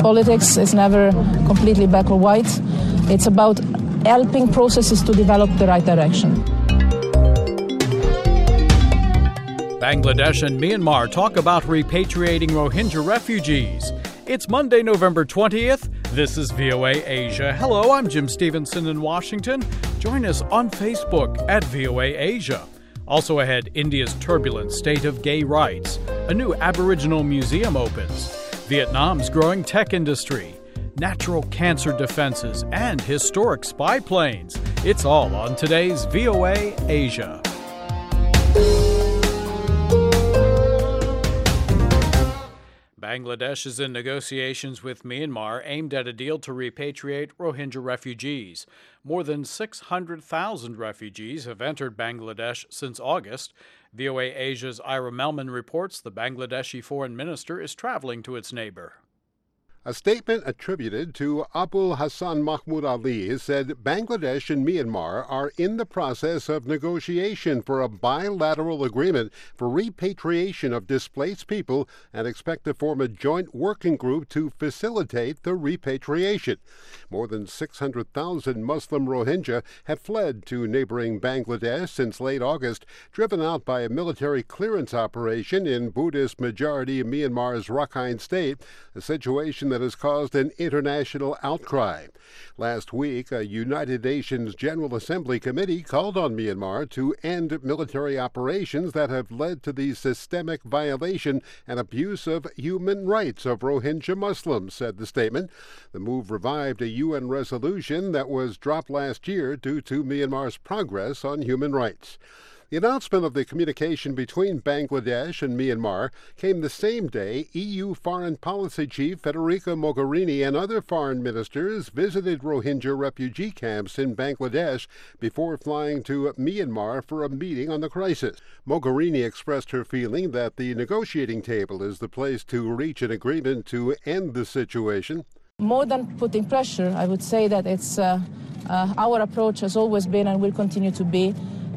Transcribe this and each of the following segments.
politics is never completely black or white. It's about helping processes to develop the right direction. Bangladesh and Myanmar talk about repatriating Rohingya refugees. It's Monday, November 20th. This is VOA Asia. Hello, I'm Jim Stevenson in Washington. Join us on Facebook at VOA Asia. Also ahead, India's turbulent state of gay rights. A new Aboriginal museum opens. Vietnam's growing tech industry. Natural cancer defenses and historic spy planes. It's all on today's VOA Asia. Bangladesh is in negotiations with Myanmar aimed at a deal to repatriate Rohingya refugees. More than 600,000 refugees have entered Bangladesh since August. VOA Asia's Ira Melman reports the Bangladeshi foreign minister is traveling to its neighbor. A statement attributed to Abul Hassan Mahmoud Ali said Bangladesh and Myanmar are in the process of negotiation for a bilateral agreement for repatriation of displaced people and expect to form a joint working group to facilitate the repatriation. More than 600,000 Muslim Rohingya have fled to neighboring Bangladesh since late August, driven out by a military clearance operation in Buddhist-majority Myanmar's Rakhine State, a situation that has caused an international outcry. Last week, a United Nations General Assembly committee called on Myanmar to end military operations that have led to the systemic violation and abuse of human rights of Rohingya Muslims, said the statement. The move revived a UN resolution that was dropped last year due to Myanmar's progress on human rights. The announcement of the communication between Bangladesh and Myanmar came the same day EU Foreign Policy Chief Federica Mogherini and other foreign ministers visited Rohingya refugee camps in Bangladesh before flying to Myanmar for a meeting on the crisis. Mogherini expressed her feeling that the negotiating table is the place to reach an agreement to end the situation. More than putting pressure, I would say that it's our approach has always been and will continue to be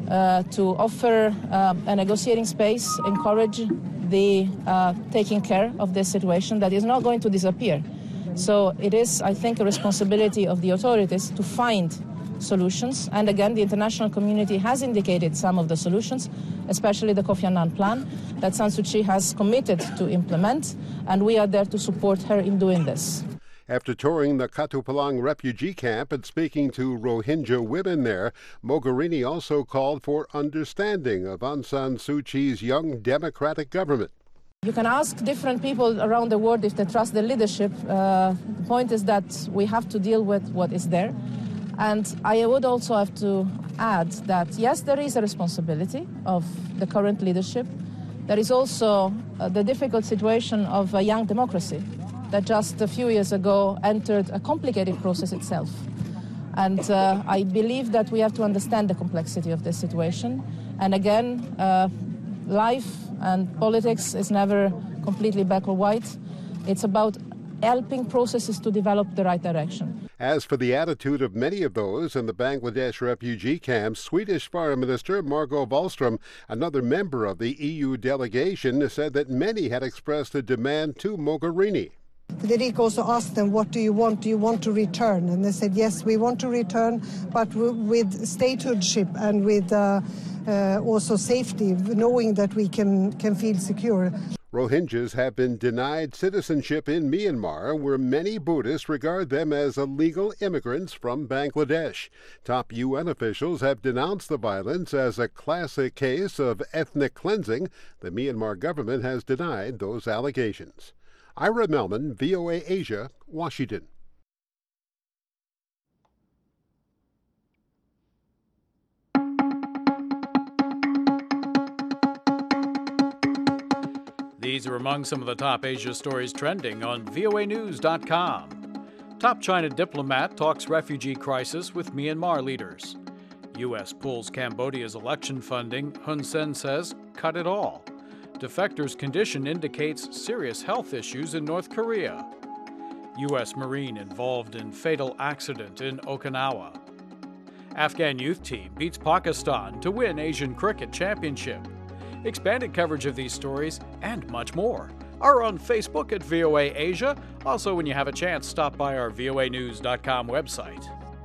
to offer a negotiating space, encourage the taking care of this situation that is not going to disappear. So it is, I think, a responsibility of the authorities to find solutions. And again, the international community has indicated some of the solutions, especially the Kofi Annan plan that San Suu Kyi has committed to implement, and we are there to support her in doing this. After touring the Katupalang refugee camp and speaking to Rohingya women there, Mogherini also called for understanding of Aung San Suu Kyi's young democratic government. You can ask different people around the world if they trust the leadership. The point is that we have to deal with what is there. And I would also have to add that, yes, there is a responsibility of the current leadership. There is also the difficult situation of a young democracy that just a few years ago entered a complicated process itself. And I believe that we have to understand the complexity of this situation. And again, life and politics is never completely black or white. It's about helping processes to develop the right direction. As for the attitude of many of those in the Bangladesh refugee camps, Swedish Foreign Minister Margot Wallström, another member of the EU delegation, said that many had expressed a demand to Mogherini. Federica also asked them, what do you want? Do you want to return? And they said, yes, we want to return, but with statehoodship and with also safety, knowing that we can feel secure. Rohingyas have been denied citizenship in Myanmar, where many Buddhists regard them as illegal immigrants from Bangladesh. Top UN officials have denounced the violence as a classic case of ethnic cleansing. The Myanmar government has denied those allegations. Ira Melman, VOA Asia, Washington. These are among some of the top Asia stories trending on voanews.com. Top China diplomat talks refugee crisis with Myanmar leaders. U.S. pulls Cambodia's election funding. Hun Sen says, cut it all. Defector's condition indicates serious health issues in North Korea. U.S. Marine involved in fatal accident in Okinawa. Afghan youth team beats Pakistan to win Asian Cricket Championship. Expanded coverage of these stories and much more or on Facebook at VOA Asia. Also, when you have a chance, stop by our voanews.com website.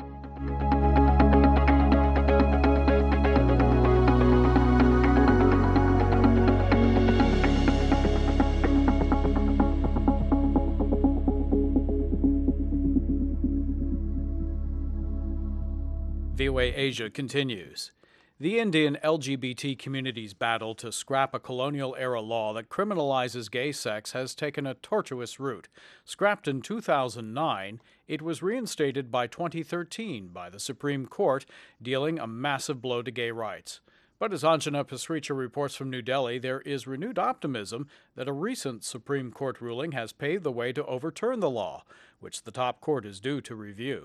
VOA Asia continues. The Indian LGBT community's battle to scrap a colonial-era law that criminalizes gay sex has taken a tortuous route. Scrapped in 2009, it was reinstated by 2013 by the Supreme Court, dealing a massive blow to gay rights. But as Anjana Pasricha reports from New Delhi, there is renewed optimism that a recent Supreme Court ruling has paved the way to overturn the law, which the top court is due to review.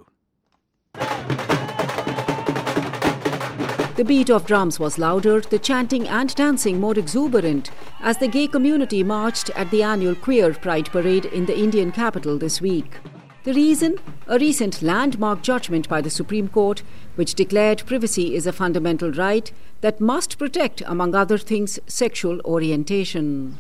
The beat of drums was louder, the chanting and dancing more exuberant as the gay community marched at the annual Queer Pride Parade in the Indian capital this week. The reason? A recent landmark judgment by the Supreme Court, which declared privacy is a fundamental right that must protect, among other things, sexual orientation.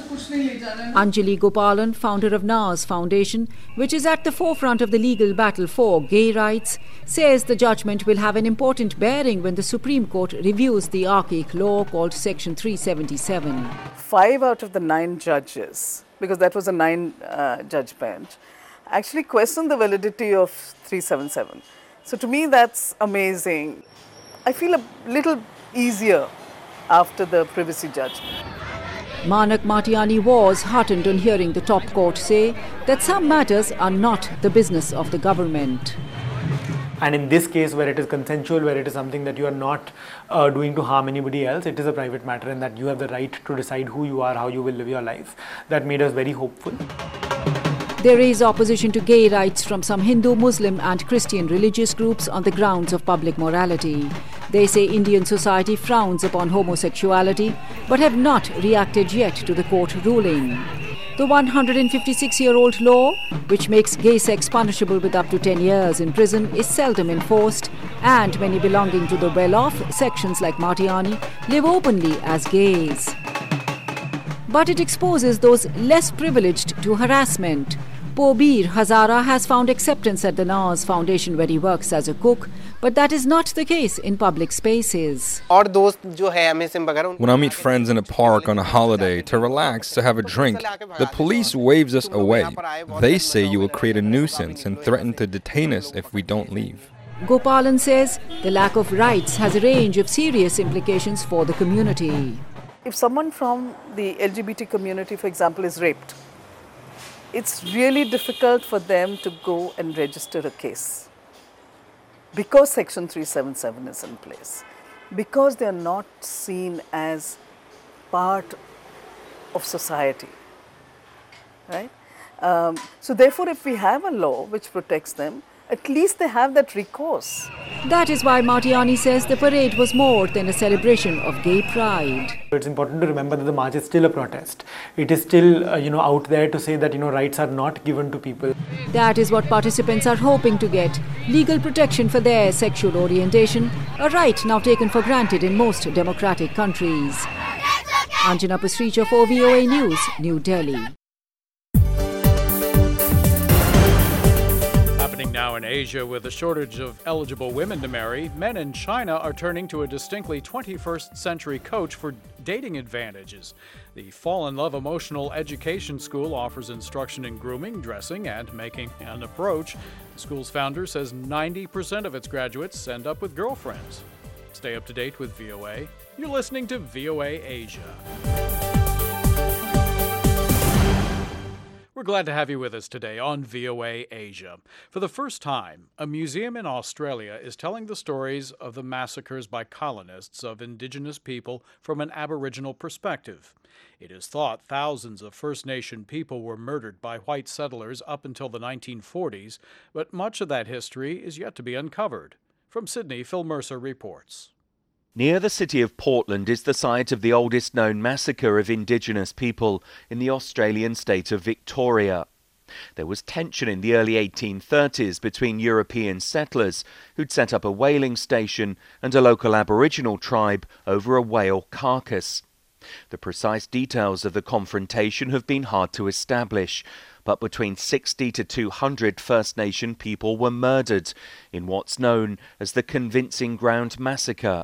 Anjali Gopalan, founder of NAS Foundation, which is at the forefront of the legal battle for gay rights, says the judgment will have an important bearing when the Supreme Court reviews the archaic law called Section 377. 5 out of the 9 judges, because that was a 9-judge bench, actually questioned the validity of 377. So to me that's amazing. I feel a little easier after the privacy judgment. Manak Matiani was heartened on hearing the top court say that some matters are not the business of the government. And in this case, where it is consensual, where it is something that you are not doing to harm anybody else, it is a private matter and that you have the right to decide who you are, how you will live your life. That made us very hopeful. There is opposition to gay rights from some Hindu, Muslim and Christian religious groups on the grounds of public morality. They say Indian society frowns upon homosexuality but have not reacted yet to the court ruling. The 156-year-old law, which makes gay sex punishable with up to 10 years in prison, is seldom enforced, and many belonging to the well-off sections like Matiani live openly as gays. But it exposes those less privileged to harassment. Pobir Hazara has found acceptance at the NAS Foundation where he works as a cook, but that is not the case in public spaces. When I meet friends in a park on a holiday to relax, to have a drink, the police waves us away. They say you will create a nuisance and threaten to detain us if we don't leave. Gopalan says the lack of rights has a range of serious implications for the community. If someone from the LGBT community, for example, is raped, it's really difficult for them to go and register a case because Section 377 is in place, because they are not seen as part of society, right? So therefore, if we have a law which protects them, at least they have that recourse. That is why Matiani says the parade was more than a celebration of gay pride. It's important to remember that the march is still a protest. It is still, out there to say that, rights are not given to people. That is what participants are hoping to get. Legal protection for their sexual orientation, a right now taken for granted in most democratic countries. Anjana Pasricha for VOA News, New Delhi. Now in Asia, with a shortage of eligible women to marry, men in China are turning to a distinctly 21st century coach for dating advantages. The Fall in Love Emotional Education School offers instruction in grooming, dressing, and making an approach. The school's founder says 90% of its graduates end up with girlfriends. Stay up to date with VOA. You're listening to VOA Asia. We're glad to have you with us today on VOA Asia. For the first time, a museum in Australia is telling the stories of the massacres by colonists of Indigenous people from an Aboriginal perspective. It is thought thousands of First Nation people were murdered by white settlers up until the 1940s, but much of that history is yet to be uncovered. From Sydney, Phil Mercer reports. Near the city of Portland is the site of the oldest known massacre of Indigenous people in the Australian state of Victoria. There was tension in the early 1830s between European settlers who'd set up a whaling station and a local Aboriginal tribe over a whale carcass. The precise details of the confrontation have been hard to establish, but between 60 to 200 First Nation people were murdered in what's known as the Convincing Ground Massacre.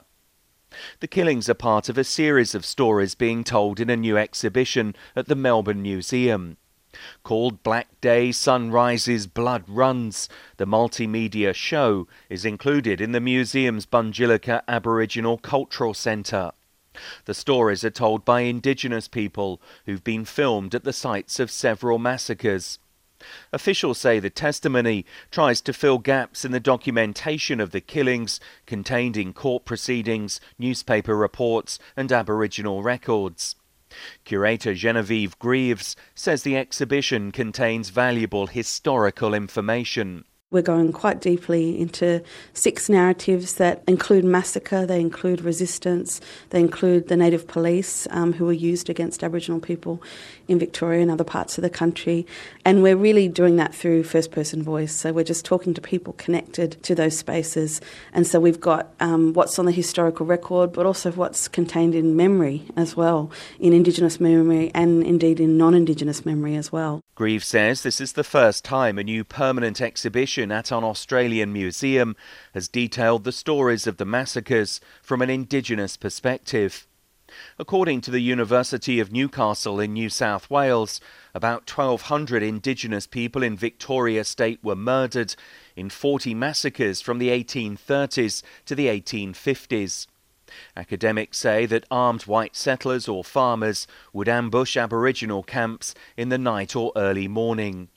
The killings are part of a series of stories being told in a new exhibition at the Melbourne Museum. Called Black Day, Sun Rises, Blood Runs, the multimedia show is included in the museum's Bundjalika Aboriginal Cultural Centre. The stories are told by Indigenous people who've been filmed at the sites of several massacres. Officials say the testimony tries to fill gaps in the documentation of the killings contained in court proceedings, newspaper reports and Aboriginal records. Curator Genevieve Greaves says the exhibition contains valuable historical information. We're going quite deeply into 6 narratives that include massacre, they include resistance, they include the native police who were used against Aboriginal people in Victoria and other parts of the country. And we're really doing that through first-person voice. So we're just talking to people connected to those spaces. And so we've got what's on the historical record, but also what's contained in memory as well, in Indigenous memory and indeed in non-Indigenous memory as well. Greaves says this is the first time a new permanent exhibition at an Australian museum has detailed the stories of the massacres from an Indigenous perspective. According to the University of Newcastle in New South Wales, about 1,200 Indigenous people in Victoria State were murdered in 40 massacres from the 1830s to the 1850s. Academics say that armed white settlers or farmers would ambush Aboriginal camps in the night or early morning.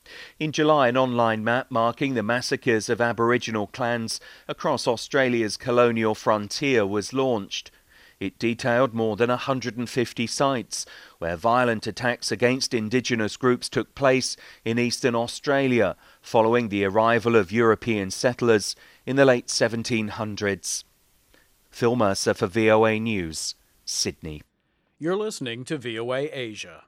In July, an online map marking the massacres of Aboriginal clans across Australia's colonial frontier was launched. It detailed more than 150 sites where violent attacks against Indigenous groups took place in eastern Australia following the arrival of European settlers in the late 1700s. Phil Mercer for VOA News, Sydney. You're listening to VOA Asia.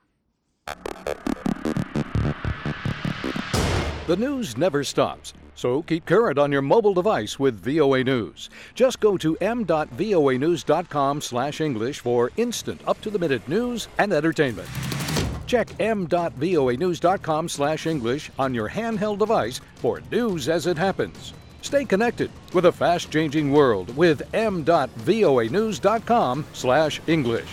The news never stops, so keep current on your mobile device with VOA News. Just go to m.voanews.com/English for instant, up-to-the-minute news and entertainment. Check m.voanews.com/English on your handheld device for news as it happens. Stay connected with a fast-changing world with m.voanews.com/English.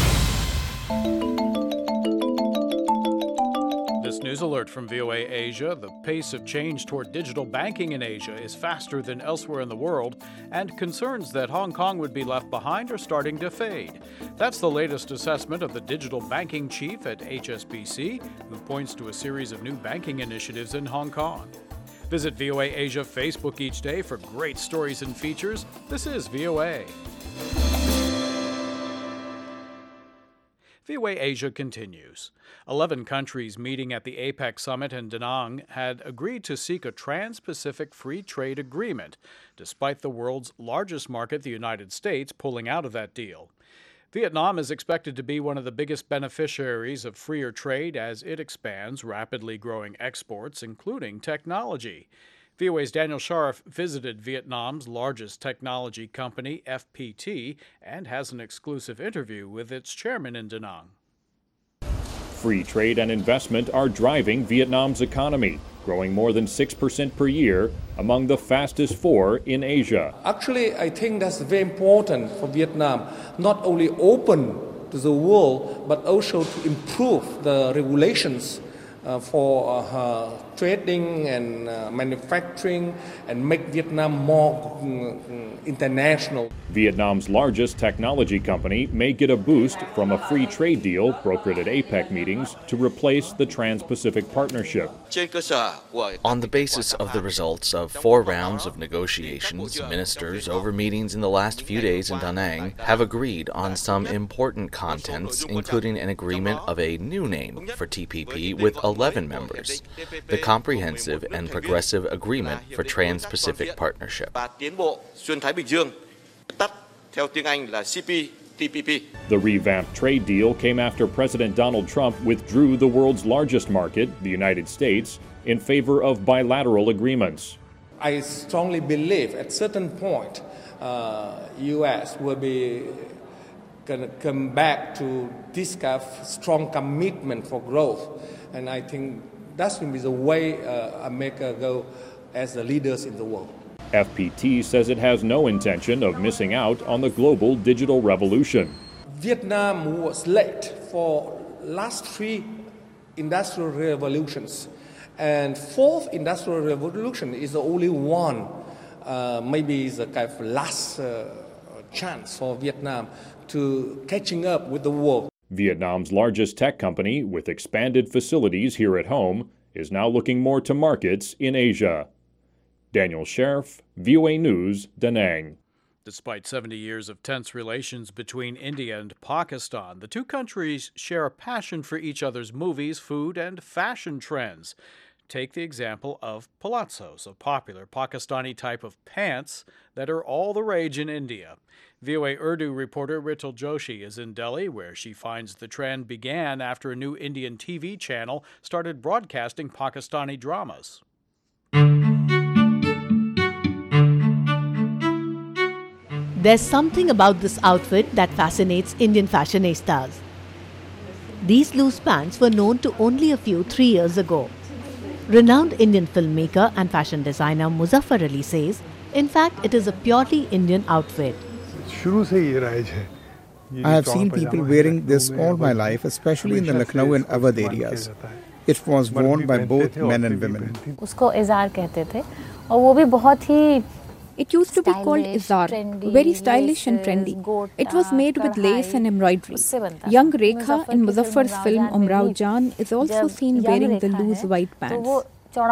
This news alert from VOA Asia: the pace of change toward digital banking in Asia is faster than elsewhere in the world, and concerns that Hong Kong would be left behind are starting to fade. That's the latest assessment of the digital banking chief at HSBC, who points to a series of new banking initiatives in Hong Kong. Visit VOA Asia Facebook each day for great stories and features. This is VOA. VOA Asia continues. 11 countries meeting at the APEC summit in Da Nang had agreed to seek a trans-Pacific free trade agreement, despite the world's largest market, the United States, pulling out of that deal. Vietnam is expected to be one of the biggest beneficiaries of freer trade as it expands rapidly growing exports, including technology. VOA's Daniel Sharf visited Vietnam's largest technology company, FPT, and has an exclusive interview with its chairman in Da Nang. Free trade and investment are driving Vietnam's economy, growing more than 6% per year, among the fastest 4 in Asia. Actually, I think that's very important for Vietnam, not only open to the world, but also to improve the regulations for trading and manufacturing and make Vietnam more international. Vietnam's largest technology company may get a boost from a free trade deal brokered at APEC meetings to replace the Trans-Pacific Partnership. On the basis of the results of 4 rounds of negotiations, ministers over meetings in the last few days in Da Nang have agreed on some important contents, including an agreement of a new name for TPP with 11 members, the Comprehensive and Progressive Agreement for Trans-Pacific Partnership. The revamped trade deal came after President Donald Trump withdrew the world's largest market, the United States, in favor of bilateral agreements. I strongly believe at certain point, U.S. will be can come back to this kind of strong commitment for growth. And I think that's going to be the way America go as the leaders in the world. FPT says it has no intention of missing out on the global digital revolution. Vietnam was late for last 3 industrial revolutions. And 4th industrial revolution is the only one, maybe the kind of last chance for Vietnam to catching up with the world. Vietnam's largest tech company, with expanded facilities here at home, is now looking more to markets in Asia. Daniel Sheriff, VOA News, Da Nang. Despite 70 years of tense relations between India and Pakistan, the two countries share a passion for each other's movies, food, and fashion trends. Take the example of palazzos, a popular Pakistani type of pants that are all the rage in India. VOA Urdu reporter Ritul Joshi is in Delhi, where she finds the trend began after a new Indian TV channel started broadcasting Pakistani dramas. There's something about this outfit that fascinates Indian fashionistas. These loose pants were known to only a few 3 years ago. Renowned Indian filmmaker and fashion designer Muzaffar Ali says, in fact, it is a purely Indian outfit. I have seen people wearing this all my life, especially in the Lucknow and Awadh areas. It was worn by both men and women. उसको इज़ार कहते थे और वो भी बहुत ही It used to be called izar, very stylish and trendy. It was made with lace and embroidery. Young Rekha in Muzaffar's film Umrao Jaan is also seen wearing the loose white pants.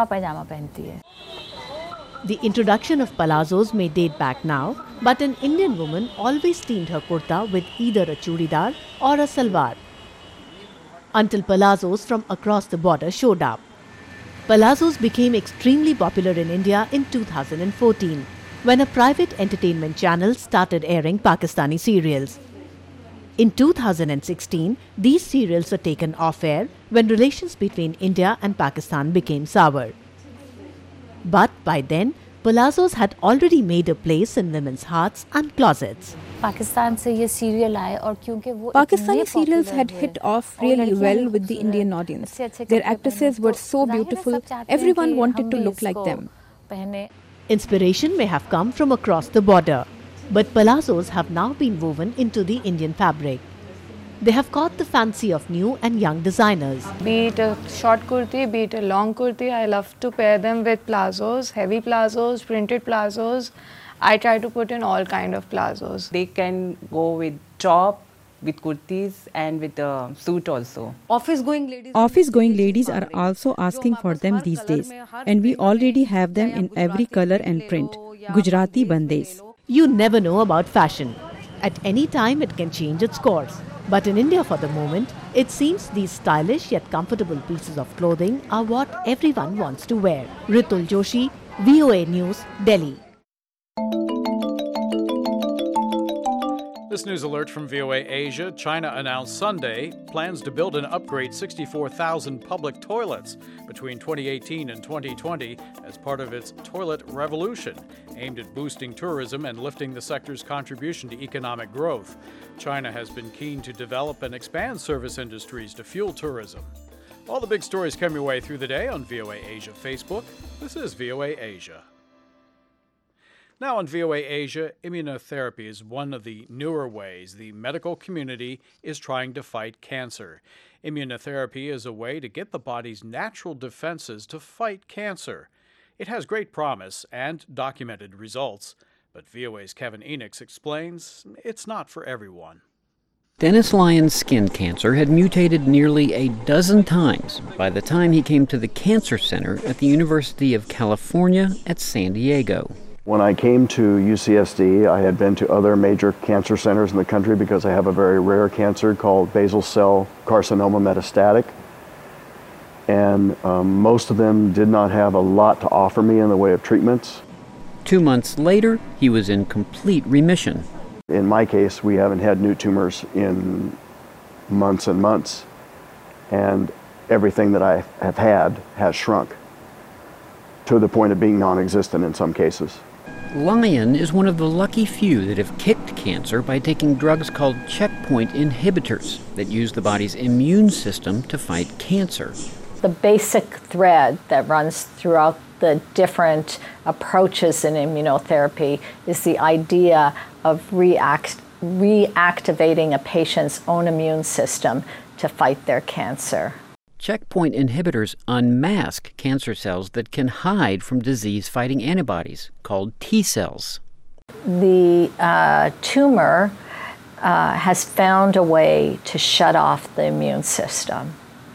The introduction of palazzos may date back now, but an Indian woman always steamed her kurta with either a chudidar or a salwar. Until palazzos from across the border showed up. Palazzos became extremely popular in India in 2014. When a private entertainment channel started airing Pakistani serials. In 2016, these serials were taken off-air when relations between India and Pakistan became sour. But by then, palazzos had already made a place in women's hearts and closets. Pakistani serials had hit off really well with the Indian audience. Their actresses were so beautiful, everyone wanted to look like them. Inspiration may have come from across the border, but palazzos have now been woven into the Indian fabric. They have caught the fancy of new and young designers. Be it a short kurti, be it a long kurti, I love to pair them with palazzos, heavy palazzos, printed palazzos. I try to put in all kind of palazzos. They can go with top, with kurtis and with a suit also. Office-going ladies are also asking for them these days, and we already have them in every color and print. Gujarati bandes. You never know about fashion. At any time it can change its course. But in India for the moment, it seems these stylish yet comfortable pieces of clothing are what everyone wants to wear. Ritul Joshi, VOA News, Delhi. This news alert from VOA Asia. China announced Sunday plans to build and upgrade 64,000 public toilets between 2018 and 2020 as part of its toilet revolution, aimed at boosting tourism and lifting the sector's contribution to economic growth. China has been keen to develop and expand service industries to fuel tourism. All the big stories come your way through the day on VOA Asia Facebook. This is VOA Asia. Now on VOA Asia, immunotherapy is one of the newer ways the medical community is trying to fight cancer. Immunotherapy is a way to get the body's natural defenses to fight cancer. It has great promise and documented results, but VOA's Kevin Enix explains it's not for everyone. Dennis Lyon's skin cancer had mutated nearly a dozen times by the time he came to the Cancer Center at the University of California at San Diego. When I came to UCSD, I had been to other major cancer centers in the country because I have a very rare cancer called basal cell carcinoma metastatic. And most of them did not have a lot to offer me in the way of treatments. 2 months later, he was in complete remission. In my case, we haven't had new tumors in months and months. And everything that I have had has shrunk to the point of being non-existent in some cases. Lion is one of the lucky few that have kicked cancer by taking drugs called checkpoint inhibitors that use the body's immune system to fight cancer. The basic thread that runs throughout the different approaches in immunotherapy is the idea of reactivating a patient's own immune system to fight their cancer. Checkpoint inhibitors unmask cancer cells that can hide from disease-fighting antibodies, called T cells. The tumor has found a way to shut off the immune system.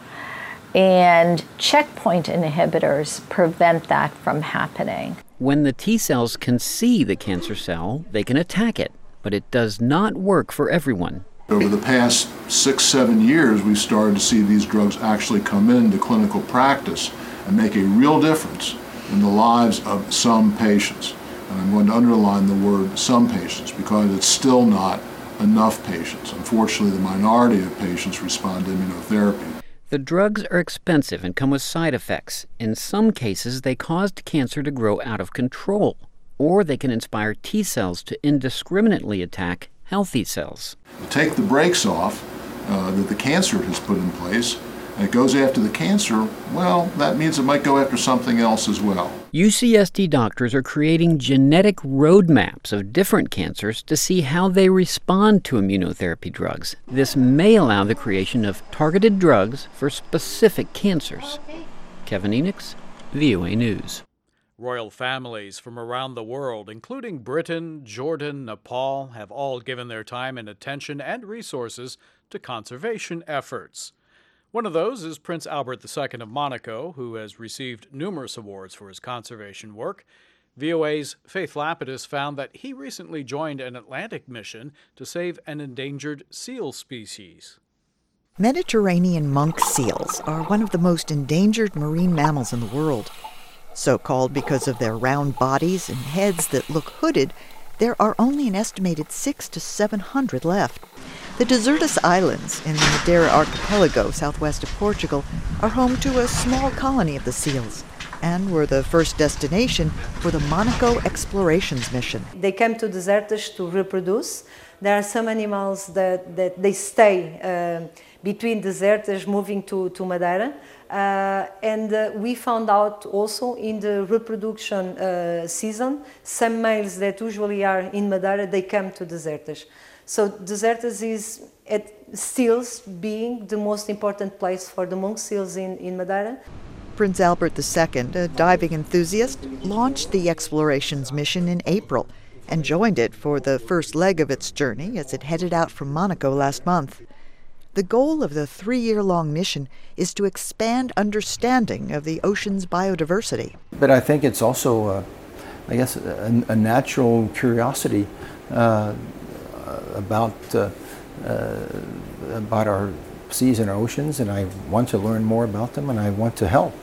And checkpoint inhibitors prevent that from happening. When the T cells can see the cancer cell, they can attack it, but it does not work for everyone. Over the past 6-7 years, we've started to see these drugs actually come into clinical practice and make a real difference in the lives of some patients. And I'm going to underline the word some patients because it's still not enough patients. Unfortunately, the minority of patients respond to immunotherapy. The drugs are expensive and come with side effects. In some cases, they caused cancer to grow out of control, or they can inspire T cells to indiscriminately attack healthy cells. Take the brakes off that the cancer has put in place, and it goes after the cancer, well, that means it might go after something else as well. UCSD doctors are creating genetic roadmaps of different cancers to see how they respond to immunotherapy drugs. This may allow the creation of targeted drugs for specific cancers. Kevin Enochs, VOA News. Royal families from around the world, including Britain, Jordan, Nepal, have all given their time and attention and resources to conservation efforts. One of those is Prince Albert II of Monaco, who has received numerous awards for his conservation work. VOA's Faith Lapidus found that he recently joined an Atlantic mission to save an endangered seal species. Mediterranean monk seals are one of the most endangered marine mammals in the world. So called because of their round bodies and heads that look hooded, there are only an estimated 600 to 700 left. The Desertas Islands in the Madeira archipelago southwest of Portugal are home to a small colony of the seals and were the first destination for the Monaco Explorations mission. They came to Desertas to reproduce. There are some animals that they stay between Desertas moving to Madeira. And we found out also in the reproduction season, some males that usually are in Madeira, they come to Desertas. So Desertas is still being the most important place for the monk seals in Madeira. Prince Albert II, a diving enthusiast, launched the Explorations mission in April and joined it for the first leg of its journey as it headed out from Monaco last month. The goal of the 3-year-long mission is to expand understanding of the ocean's biodiversity. But I think it's also, a natural curiosity about our seas and oceans, and I want to learn more about them, and I want to help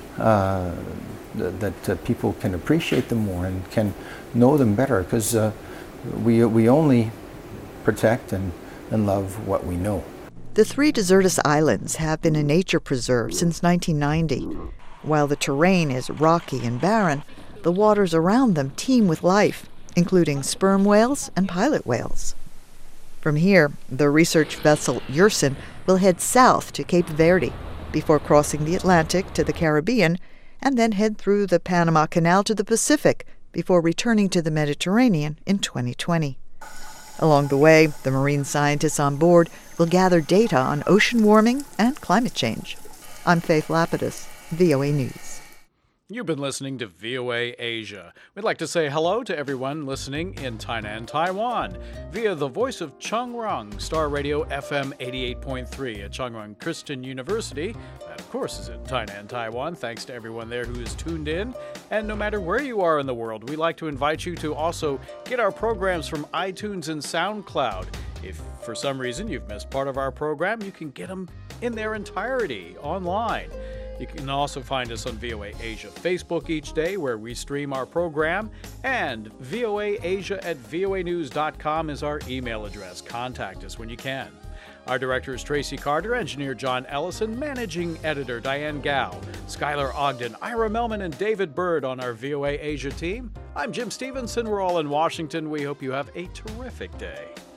that people can appreciate them more and can know them better, because we only protect and love what we know. The 3 Desertas Islands have been a nature preserve since 1990. While the terrain is rocky and barren, the waters around them teem with life, including sperm whales and pilot whales. From here, the research vessel Ursin will head south to Cape Verde before crossing the Atlantic to the Caribbean and then head through the Panama Canal to the Pacific before returning to the Mediterranean in 2020. Along the way, the marine scientists on board will gather data on ocean warming and climate change. I'm Faith Lapidus, VOA News. You've been listening to VOA Asia. We'd like to say hello to everyone listening in Tainan, Taiwan, via the voice of Chungrong, Star Radio FM 88.3 at Chungrong Christian University. That, of course, is in Tainan, Taiwan. Thanks to everyone there who is tuned in. And no matter where you are in the world, we'd like to invite you to also get our programs from iTunes and SoundCloud. If for some reason you've missed part of our program, you can get them in their entirety online. You can also find us on VOA Asia Facebook each day, where we stream our program, and voaasia@voanews.com is our email address. Contact us when you can. Our director is Tracy Carter, engineer John Ellison, managing editor Diane Gao, Skylar Ogden, Ira Melman, and David Bird on our VOA Asia team. I'm Jim Stevenson. We're all in Washington. We hope you have a terrific day.